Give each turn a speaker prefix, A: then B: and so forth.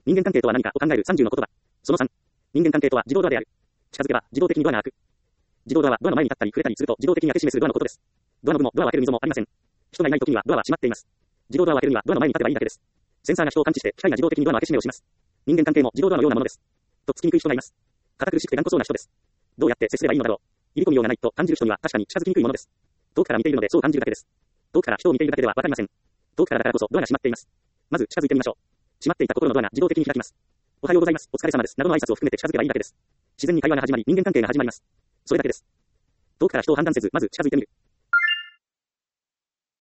A: 人間関係とは何かを考える30の言葉。その3。人間関係とは自動ドアである。近づけば自動的にドアが開く。自動ドアはドアの前に立ったり触れたりすると自動的に開け閉めするドアのことです。ドアノブもドアを開ける溝もありません。人がいない時にはドアは閉まっています。自動ドアを開けるにはドアの前に立てばいいだけです。センサーが人を感知して機械が自動的にドアの開け閉めをします。人間関係も自動ドアのようなものです。とっつきにくい人がいます。堅苦しくて頑固そうな人です。どうやって接すればいいのだろう。入り込みようがないと感じる人には確かに近づきにくいものです。遠くから見ているのでそう感じるだけです。遠くから人を見ているだけではわかりません。遠くからだからこそドアが閉まっています。まず近づいてみましょう。閉まっていた心のドアが自動的に開きます。おはようございます。お疲れ様です。などの挨拶を含めて近づけばいいだけです。自然に会話が始まり人間関係が始まります。それだけです。遠くから人を判断せず、まず近づいてみる。